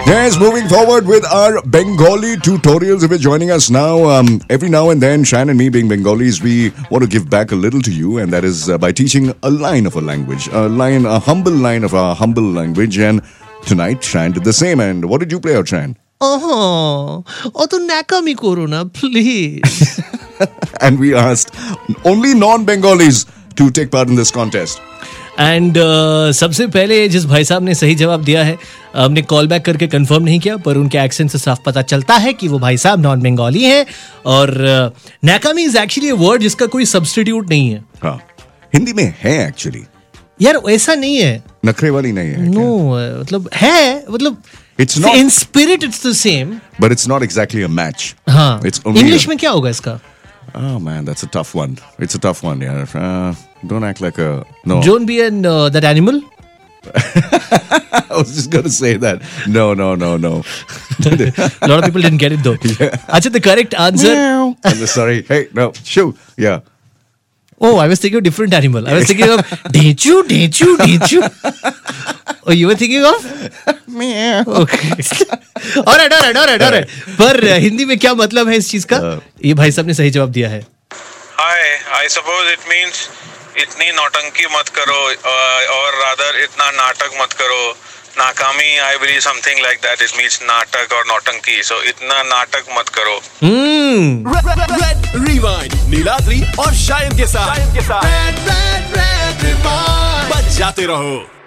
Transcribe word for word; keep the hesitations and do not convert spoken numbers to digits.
Yes, moving forward with our Bengali tutorials. If you're joining us now, um, every now and then, Shan and me being Bengalis, we want to give back a little to you, and that is uh, by teaching a line of a language, a line, a humble line of our humble language. And tonight, Shan did the same. And what did you play out, Shan? Oh, to nakami koro na, please. And we asked only non-Bengalis to take part in this contest. And uh, सबसे पहले जिस भाई साहब ने सही जवाब दिया है, हमने कॉल बैक करके कंफर्म नहीं किया, पर उनके एक्सेंट से साफ पता चलता है कि वो भाई साहब नॉन बंगाली हैं. और नाकामी इज एक्चुअली अ वर्ड जिसका कोई सब्स्टिट्यूट नहीं है. हाँ, हिंदी में है एक्चुअली. यार ऐसा नहीं है, नखरे वाली नहीं है. नो no, मतलब है, मतलब it's not in spirit it's the same, but it's not exactly a match. हाँ, इंग्लिश में क्या होगा इसका? Oh man, that's a tough one. It's a tough one, yeah. Uh, don't act like a no. Don't be an uh, that animal. I was just gonna say that. No, no, no, no. A lot of people didn't get it though. Yeah. Actually, the correct answer. I'm sorry. Hey, no, shoo. Yeah. Oh, I was thinking of different animal. I was thinking of Dechu, Dechu, Dechu. Oh, you were thinking of? Meow. Okay. all right, all right, all right, all right. पर हिंदी में क्या मतलब है इस चीज का? ये भाई साहब ने सही जवाब दिया है. Hi, I suppose it means इतनी नौटंकी मत करो, और rather इतना नाटक मत करो. नाकामी, I believe something like that. It means नाटक और नौटंकी. So इतना नाटक मत करो. Hmm. Rewind, नीलाद्री और शायन के साथ. शायन के साथ. Red, red, red, rewind. बच जाते रहो.